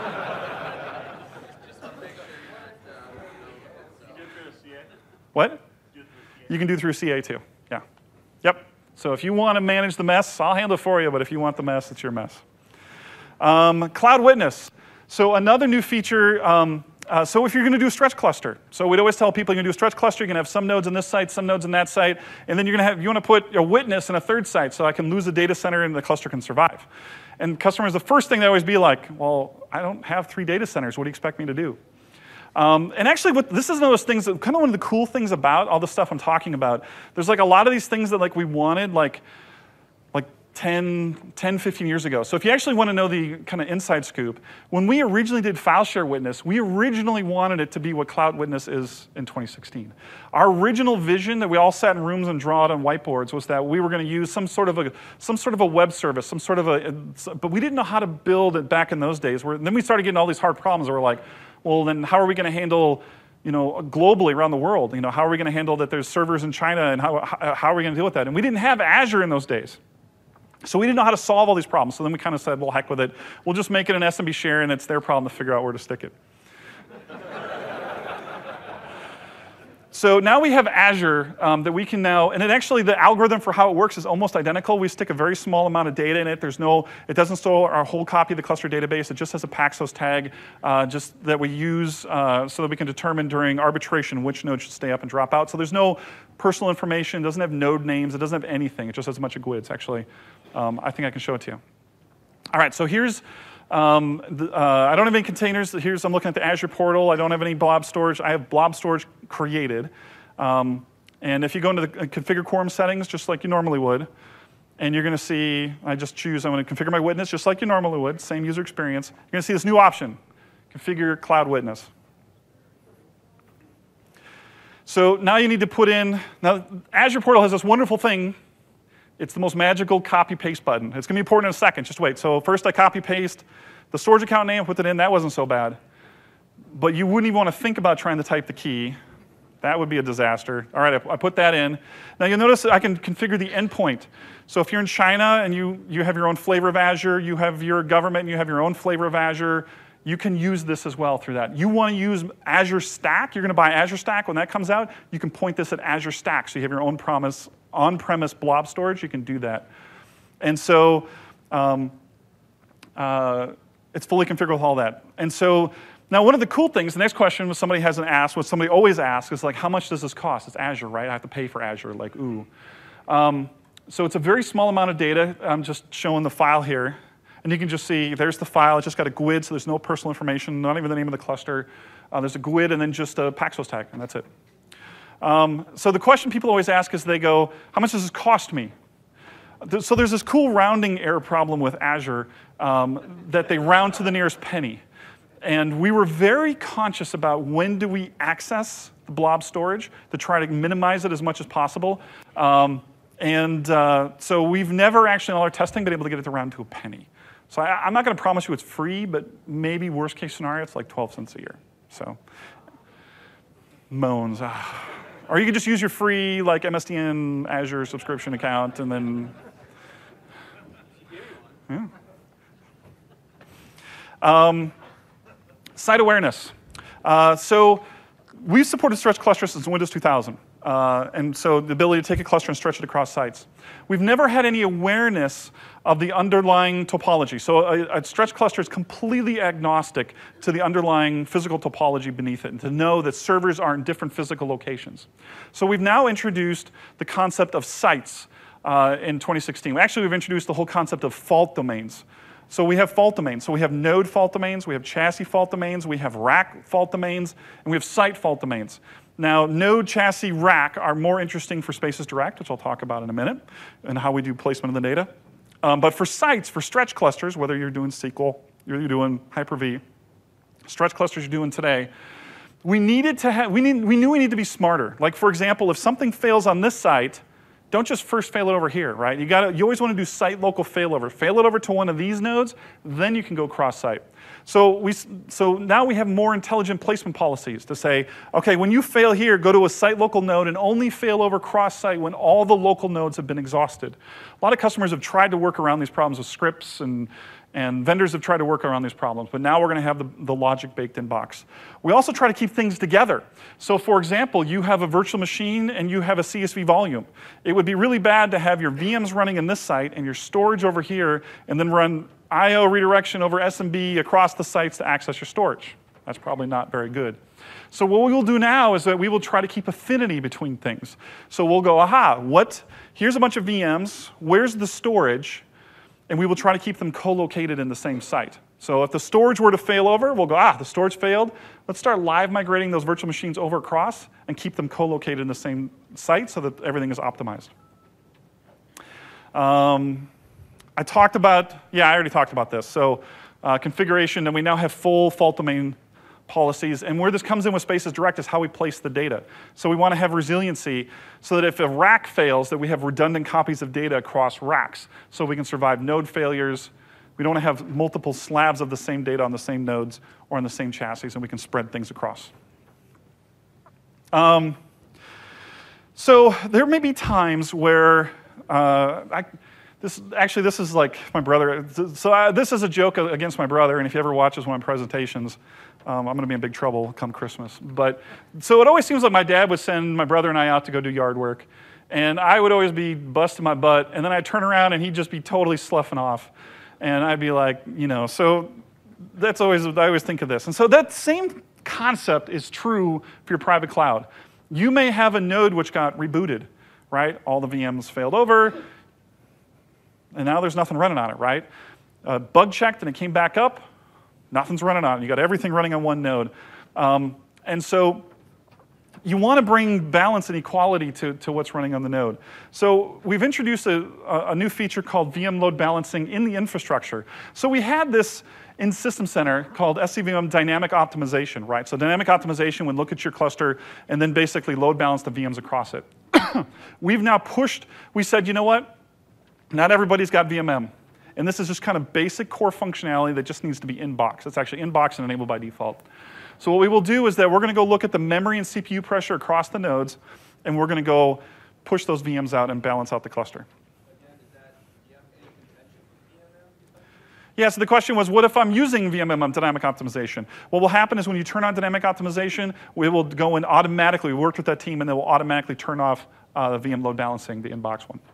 What? You can do through C A too, yeah. Yep, so if you want to manage the mess, I'll handle it for you, but if you want the mess, it's your mess. Um, Cloud Witness. So another new feature, um, uh, so if you're going to do a stretch cluster, so we'd always tell people you're going to do a stretch cluster, you're going to have some nodes in this site, some nodes in that site, and then you're going to have, you want to put a witness in a third site so I can lose a data center and the cluster can survive. And customers, the first thing they always be like, well, I don't have three data centers, what do you expect me to do? Um, and actually, what, this is one of those things that kind of one of the cool things about all the stuff I'm talking about. There's like a lot of these things that like we wanted like, like ten, fifteen years ago. So if you actually want to know the kind of inside scoop, when we originally did File Share Witness, we originally wanted it to be what Cloud Witness is in twenty sixteen. Our original vision that we all sat in rooms and draw it on whiteboards was that we were going to use some sort of a some sort of a web service, some sort of a, but we didn't know how to build it back in those days. Where, then we started getting all these hard problems where we're like, well, then how are we going to handle, you know, globally around the world? You know, how are we going to handle that there's servers in China, and how, how are we going to deal with that? And we didn't have Azure in those days. So we didn't know how to solve all these problems. So then we kind of said, well, heck with it. We'll just make it an S M B share, and it's their problem to figure out where to stick it. So now we have Azure um, that we can now, and it actually, the algorithm for how it works is almost identical. We stick a very small amount of data in it. There's no, it doesn't store our whole copy of the cluster database. It just has a Paxos tag uh, just that we use uh, so that we can determine during arbitration which node should stay up and drop out. So there's no personal information. It doesn't have node names. It doesn't have anything. It just has a bunch of GUIDs, actually. Um, I think I can show it to you. All right, so here's, Um, the, uh, I don't have any containers. Here's, I'm looking at the Azure portal. I don't have any blob storage. I have blob storage created. Um, and if you go into the configure quorum settings, just like you normally would, and you're going to see, I just choose, I'm going to configure my witness just like you normally would, same user experience. You're going to see this new option, configure cloud witness. So now you need to put in, now Azure portal has this wonderful thing. It's the most magical copy-paste button. It's going to be important in a second. Just wait. So first I copy-paste the storage account name, put it in. That wasn't so bad. But you wouldn't even want to think about trying to type the key. That would be a disaster. All right, I, I put that in. Now you'll notice that I can configure the endpoint. So if you're in China and you, you have your own flavor of Azure, you have your government and you have your own flavor of Azure, you can use this as well through that. You want to use Azure Stack, you're going to buy Azure Stack. When that comes out, you can point this at Azure Stack. So you have your own promise on-premise blob storage, you can do that. And so um, uh, it's fully configurable with all that. And so now one of the cool things, the next question was somebody hasn't asked, what somebody always asks is like, how much does this cost? It's Azure, right? I have to pay for Azure, like, ooh. Um, so it's a very small amount of data. I'm just showing the file here. And you can just see, there's the file. It's just got a GUID, so there's no personal information, not even the name of the cluster. Uh, there's a GUID and then just a Paxos tag, and that's it. Um, so the question people always ask is they go, how much does this cost me? So there's this cool rounding error problem with Azure um, that they round to the nearest penny. and we were very conscious about when do we access the blob storage to try to minimize it as much as possible. Um, and uh, so we've never actually in all our testing been able to get it around to a penny. So I, I'm not going to promise you it's free, but maybe worst case scenario, it's like twelve cents a year. So moans. Ah. Or you could just use your free like M S D N Azure subscription account and then, yeah. Um, site awareness. Uh, so we've supported stretch clusters since Windows two thousand. Uh, and so the ability to take a cluster and stretch it across sites. We've never had any awareness of the underlying topology. So a, a stretch cluster is completely agnostic to the underlying physical topology beneath it, and to know that servers are in different physical locations. So we've now introduced the concept of sites uh, in twenty sixteen. Actually, we've introduced the whole concept of fault domains. So we have fault domains. So we have node fault domains, we have chassis fault domains, we have rack fault domains, and we have site fault domains. Now, node, chassis, rack are more interesting for Spaces Direct, which I'll talk about in a minute, and how we do placement of the data. Um, but for sites, for stretch clusters, whether you're doing S Q L, you're doing Hyper-V, stretch clusters you're doing today, we needed to have, we, need, we knew we needed to be smarter. Like, for example, if something fails on this site, don't just first fail it over here, right? You gotta, you always want to do site local failover. Fail it over to one of these nodes, then you can go cross-site. So, we, so now we have more intelligent placement policies to say, okay, when you fail here, go to a site local node and only fail over cross-site when all the local nodes have been exhausted. A lot of customers have tried to work around these problems with scripts, and, and vendors have tried to work around these problems, but now we're going to have the, the logic baked in box. We also try to keep things together. So for example, you have a virtual machine and you have a C S V volume. It would be really bad to have your V Ms running in this site and your storage over here, and then run I O redirection over S M B across the sites to access your storage. That's probably not very good. So what we will do now is that we will try to keep affinity between things. So we'll go, aha, what, here's a bunch of V Ms, where's the storage? And we will try to keep them co-located in the same site. So if the storage were to fail over, we'll go, ah, the storage failed. Let's start live migrating those virtual machines over across and keep them co-located in the same site so that everything is optimized. Um, I talked about, yeah, I already talked about this. So uh, configuration, and we now have full fault domain policies. And where this comes in with Spaces Direct is how we place the data. So we want to have resiliency so that if a rack fails, that we have redundant copies of data across racks so we can survive node failures. We don't want to have multiple slabs of the same data on the same nodes or on the same chassis, and we can spread things across. Um, so there may be times where uh, I, This, actually, this is like my brother. So I, this is a joke against my brother, and if he ever watches one of my presentations, um, I'm going to be in big trouble come Christmas. But so it always seems like my dad would send my brother and I out to go do yard work, and I would always be busting my butt, and then I'd turn around and he'd just be totally sloughing off, and I'd be like, you know, so that's always, I always think of this. And so that same concept is true for your private cloud. You may have a node which got rebooted, right? All the V Ms failed over, and now there's nothing running on it, right? Uh, bug checked and it came back up, nothing's running on it. You got everything running on one node. Um, and so you want to bring balance and equality to, to what's running on the node. So we've introduced a, a new feature called V M load balancing in the infrastructure. So we had this in System Center called S C V M dynamic optimization, right? So dynamic optimization would look at your cluster and then basically load balance the V Ms across it. We've now pushed, we said, you know what? Not everybody's got V M M. And this is just kind of basic core functionality that just needs to be in-box. It's actually in-box and enabled by default. So what we will do is that we're going to go look at the memory and C P U pressure across the nodes, and we're going to go push those V Ms out and balance out the cluster. Again, is that, do you have any contention with V M M? Yeah, so the question was, what if I'm using V M M on dynamic optimization? What will happen is when you turn on dynamic optimization, we will go in automatically, we worked with that team, and they will automatically turn off uh, the V M load balancing, the in-box one.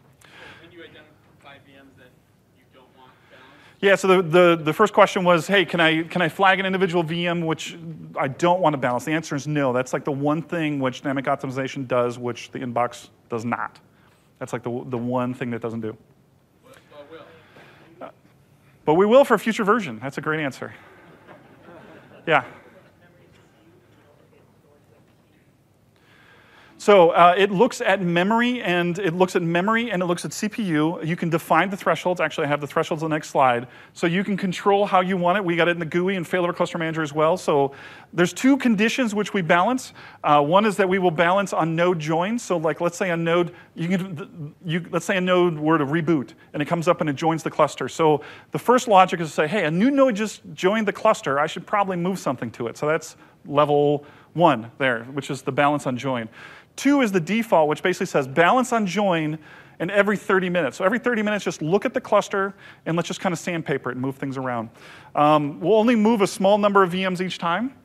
Yeah, so the, the, the first question was, hey, can I, can I flag an individual V M which I don't want to balance? The answer is no. That's like the one thing which dynamic optimization does, which the inbox does not. That's like the, the one thing that doesn't do. But, but will. Uh, but we will for a future version. That's a great answer. Yeah. So uh, it looks at memory, and it looks at memory, and it looks at C P U. You can define the thresholds. Actually, I have the thresholds on the next slide. So you can control how you want it. We got it in the G U I and Failover Cluster Manager as well. So there's two conditions which we balance. Uh, one is that we will balance on node joins. So like, let's say a node, you can, you, let's say a node were to reboot, and it comes up and it joins the cluster. So the first logic is to say, hey, a new node just joined the cluster. I should probably move something to it. So that's level one there, which is the balance on join. Two is the default, which basically says balance on join and every thirty minutes. So every thirty minutes, just look at the cluster and let's just kind of sandpaper it and move things around. Um, we'll only move a small number of V Ms each time.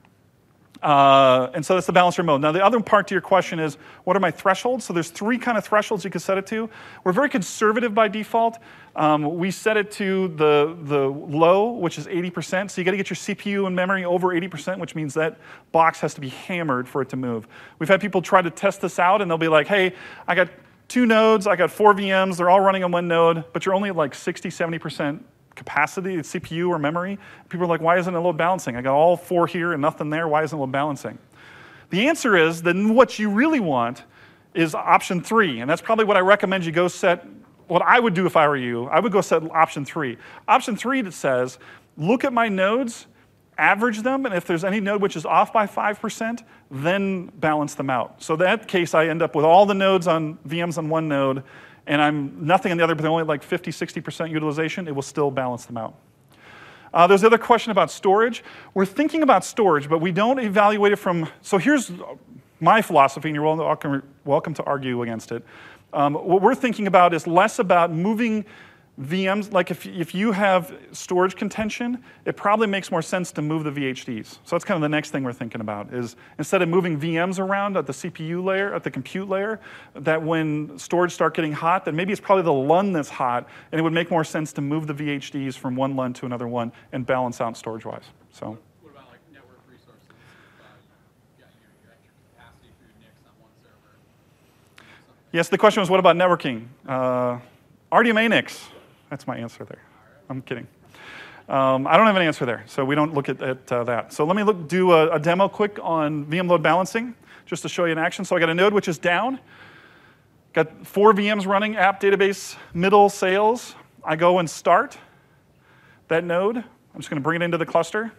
Uh, and so that's the balancer mode. Now the other part to your question is, what are my thresholds? So there's three kind of thresholds you can set it to. We're very conservative by default. Um, we set it to the, the low, which is eighty percent. So you got to get your C P U and memory over eighty percent, which means that box has to be hammered for it to move. We've had people try to test this out, and they'll be like, hey, I got two nodes, I got four V Ms, they're all running on one node, but you're only at like sixty, seventy percent capacity, it's C P U or memory. People are like, why isn't it load balancing? I got all four here and nothing there, why isn't it load balancing? The answer is that what you really want is option three, and that's probably what I recommend you go set. What I would do if I were you, I would go set option three. Option three that says, look at my nodes, average them, and if there's any node which is off by five percent, then balance them out. So in that case, I end up with all the nodes on V Ms on one node, and I'm nothing on the other, but they're only like fifty, sixty percent utilization, it will still balance them out. Uh, there's the other question about storage. We're thinking about storage, but we don't evaluate it from, so here's my philosophy, and you're welcome, welcome to argue against it. Um, what we're thinking about is less about moving V Ms, like if, if you have storage contention, it probably makes more sense to move the V H Ds. So that's kind of the next thing we're thinking about is instead of moving V Ms around at the C P U layer, at the compute layer, that when storage start getting hot, then maybe it's probably the L U N that's hot, and it would make more sense to move the V H Ds from one L U N to another one and balance out storage-wise. So. What about like network resources? Uh, yeah, you know, your extra capacity for your N I C on one server. Yes, the question was, what about networking? Uh, R D M A N I C. That's my answer there. I'm kidding. Um, I don't have an answer there, so we don't look at, at uh, that. So let me look, do a, a demo quick on V M load balancing, just to show you in action. So I got a node which is down. Got four V Ms running, app, database, middle, sales. I go and start that node. I'm just going to bring it into the cluster.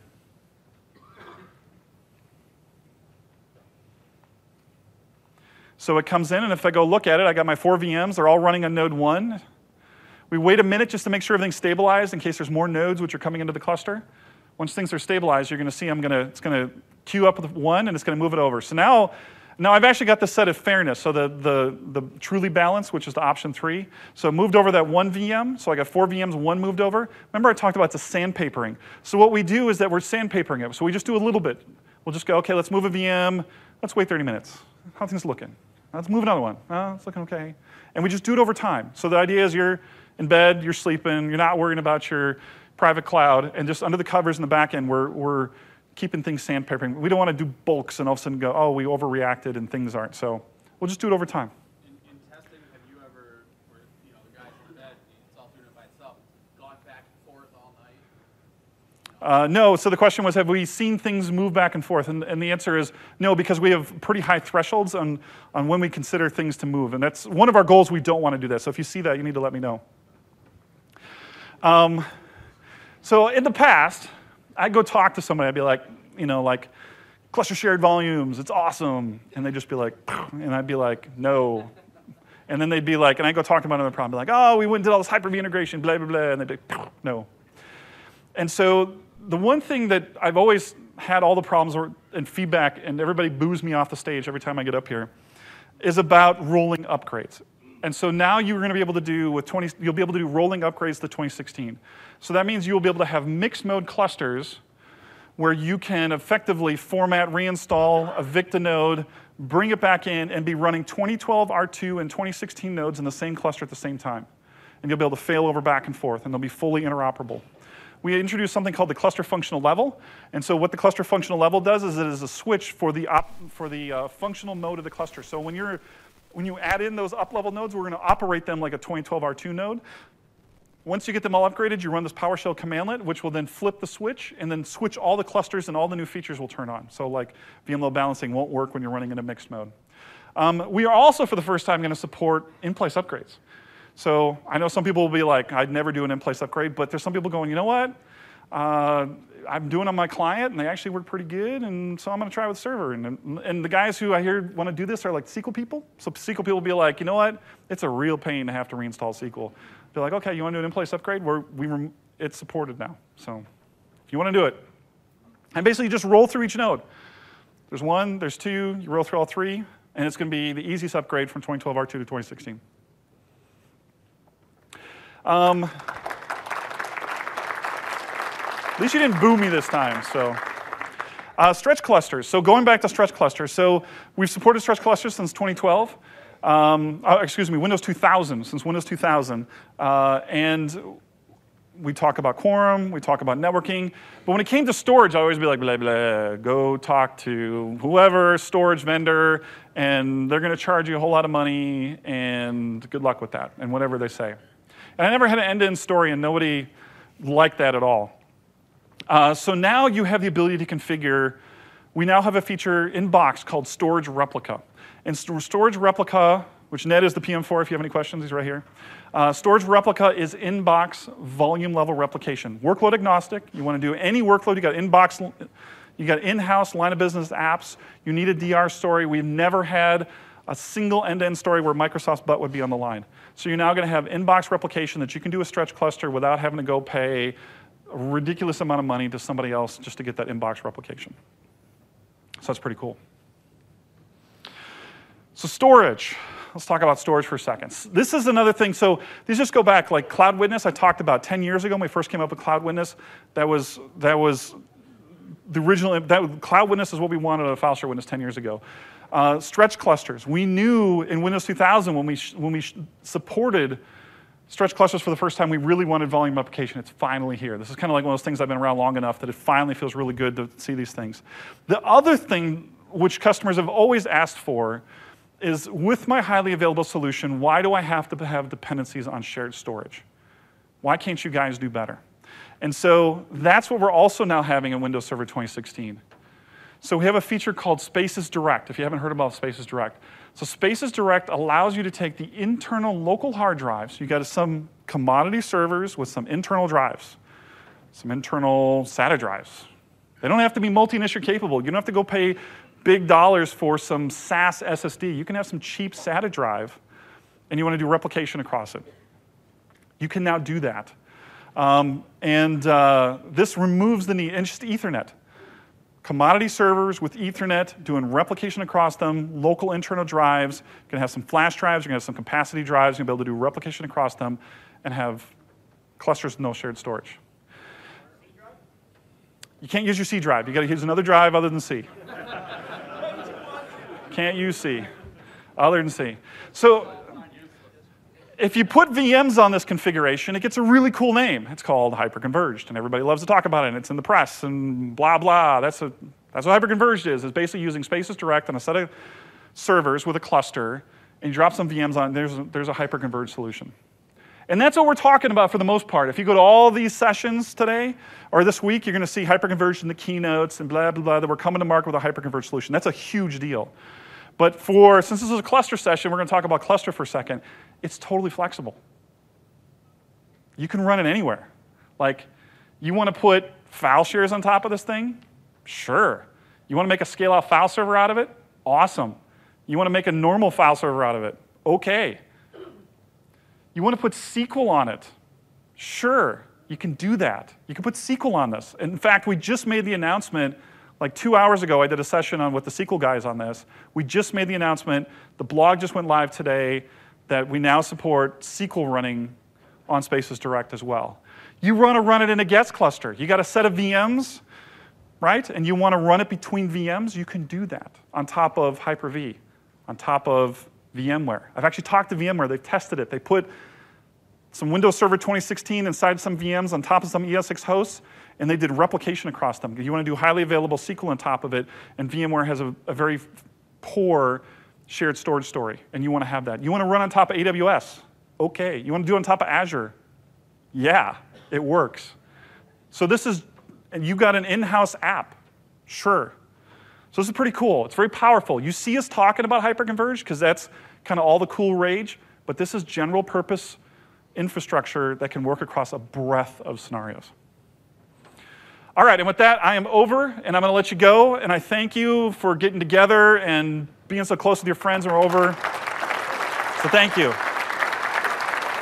So it comes in, and if I go look at it, I got my four V Ms. They're all running on node one. We wait a minute just to make sure everything's stabilized in case there's more nodes which are coming into the cluster. Once things are stabilized, you're going to see I'm going to, it's going to queue up with one, and it's going to move it over. So now, now I've actually got this set at fairness, so the, the, the truly balance, which is the option three. So it moved over that one V M, so I got four V Ms, one moved over. Remember I talked about the sandpapering. So what we do is that we're sandpapering it. So we just do a little bit. We'll just go, okay, let's move a V M. Let's wait thirty minutes. How are things looking? Let's move another one. Oh, it's looking okay. And we just do it over time. So the idea is you're in bed, you're sleeping, you're not worrying about your private cloud, and just under the covers in the back end, we're, we're keeping things sandpapering. We don't want to do bulks and all of a sudden go, oh, we overreacted and things aren't. So we'll just do it over time. In, in testing, have you ever, where you know the guy's in bed, it's all doing it by itself, gone back and forth all night? Uh, no, so the question was, have we seen things move back and forth? And, and the answer is no, because we have pretty high thresholds on, on when we consider things to move. And that's one of our goals. We don't want to do that. So if you see that, you need to let me know. Um, so in the past, I'd go talk to somebody. I'd be like, you know, like, cluster shared volumes, it's awesome. And they'd just be like, and I'd be like, no. And then they'd be like, and I'd go talk to them about another problem. Be like, oh, we went and did all this Hyper-V integration, blah, blah, blah. And they'd be like, no. And so the one thing that I've always had all the problems and feedback, and everybody boos me off the stage every time I get up here, is about rolling upgrades. And so now you're going to be able to do with twenty, you'll be able to do rolling upgrades to twenty sixteen. So that means you'll be able to have mixed mode clusters where you can effectively format, reinstall, evict a node, bring it back in, and be running twenty twelve R two and twenty sixteen nodes in the same cluster at the same time. And you'll be able to fail over back and forth, and they'll be fully interoperable. We introduced something called the cluster functional level. And so what the cluster functional level does is it is a switch for the, op, for the uh, functional mode of the cluster. So when you're When you add in those up-level nodes, we're going to operate them like a twenty twelve R two node. Once you get them all upgraded, you run this PowerShell commandlet, which will then flip the switch, and then switch all the clusters, and all the new features will turn on. So like V M load balancing won't work when you're running in a mixed mode. Um, we are also, for the first time, going to support in-place upgrades. So I know some people will be like, I'd never do an in-place upgrade, but there's some people going, you know what? Uh, I'm doing on my client, and they actually work pretty good, and so I'm going to try with server. And, and the guys who I hear want to do this are like S Q L people. So S Q L people will be like, you know what? It's a real pain to have to reinstall S Q L. They're like, okay, you want to do an in-place upgrade? We're, we rem it's supported now. So if you want to do it, and basically you just roll through each node. There's one, there's two, you roll through all three, and it's going to be the easiest upgrade from twenty twelve R two to twenty sixteen. Um, at least you didn't boo me this time, so. Uh, stretch clusters, so going back to stretch clusters. So we've supported stretch clusters since twenty twelve. Um, uh, excuse me, Windows two thousand, since Windows two thousand. Uh, and we talk about quorum, we talk about networking. But when it came to storage, I always be like, blah, blah, go talk to whoever, storage vendor, and they're going to charge you a whole lot of money, and good luck with that, and whatever they say. And I never had an end-to-end story, and nobody liked that at all. Uh, so now you have the ability to configure. We now have a feature in Box called Storage Replica. And st Storage Replica, which Ned is the P M for if you have any questions, he's right here. Uh, Storage Replica is in-box volume level replication. Workload agnostic. You want to do any workload. You got in-box, you got in-house line of business apps. You need a D R story. We've never had a single end-to-end story where Microsoft's butt would be on the line. So you're now going to have in-box replication that you can do a stretch cluster without having to go pay a ridiculous amount of money to somebody else just to get that in-box replication. So that's pretty cool. So storage. Let's talk about storage for a second. This is another thing. So these just go back, like Cloud Witness, I talked about ten years ago when we first came up with Cloud Witness. That was, that was the original, that, Cloud Witness is what we wanted out of File Share Witness ten years ago. Uh, stretch clusters. We knew in Windows two thousand when we, when we supported stretch clusters for the first time, we really wanted volume replication. It's finally here. This is kind of like one of those things I've been around long enough that it finally feels really good to see these things. The other thing which customers have always asked for is, with my highly available solution, why do I have to have dependencies on shared storage? Why can't you guys do better? And so that's what we're also now having in Windows Server twenty sixteen. So we have a feature called Spaces Direct, if you haven't heard about Spaces Direct. So Spaces Direct allows you to take the internal local hard drives. You got some commodity servers with some internal drives, some internal SATA drives. They don't have to be multi-initial capable. You don't have to go pay big dollars for some S A S S S D. You can have some cheap SATA drive, and you want to do replication across it. You can now do that. Um, and uh, this removes the need, and just Ethernet. Commodity servers with Ethernet, doing replication across them, local internal drives. You're going to have some flash drives, you're going to have some capacity drives, you're going to be able to do replication across them, and have clusters with no shared storage. You can't use your C drive. You got to use another drive other than C. Can't use C, other than C. So if you put V Ms on this configuration, it gets a really cool name. It's called hyperconverged, and everybody loves to talk about it, and it's in the press, and blah, blah. That's, a, that's what hyperconverged is. It's basically using Spaces Direct on a set of servers with a cluster, and you drop some V Ms on, there's a, there's a hyperconverged solution. And that's what we're talking about for the most part. If you go to all these sessions today, or this week, you're going to see hyperconverged in the keynotes, and blah, blah, blah, that we're coming to market with a hyperconverged solution. That's a huge deal. But for, since this is a cluster session, we're going to talk about cluster for a second. It's totally flexible. You can run it anywhere. Like, you want to put file shares on top of this thing? Sure. You want to make a scale-out file server out of it? Awesome. You want to make a normal file server out of it? Okay. You want to put S Q L on it? Sure. You can do that. You can put S Q L on this. In fact, we just made the announcement like two hours ago. I did a session on with the S Q L guys on this. We just made the announcement. The blog just went live today that we now support S Q L running on Spaces Direct as well. You want to run it in a guest cluster. You got a set of V Ms, right? And you want to run it between V Ms. You can do that on top of Hyper-V, on top of VMware. I've actually talked to VMware. They've tested it. They put some Windows Server twenty sixteen inside some V Ms on top of some E S X hosts, and they did replication across them. You want to do highly available S Q L on top of it, and VMware has a, a very poor shared storage story, and you want to have that. You want to run on top of A W S? Okay. You want to do it on top of Azure? Yeah, it works. So this is, and you got an in-house app? Sure. So this is pretty cool. It's very powerful. You see us talking about hyperconverged because that's kind of all the cool rage, but this is general purpose infrastructure that can work across a breadth of scenarios. All right, and with that, I am over, and I'm going to let you go, and I thank you for getting together and being so close with your friends when we're over. So thank you.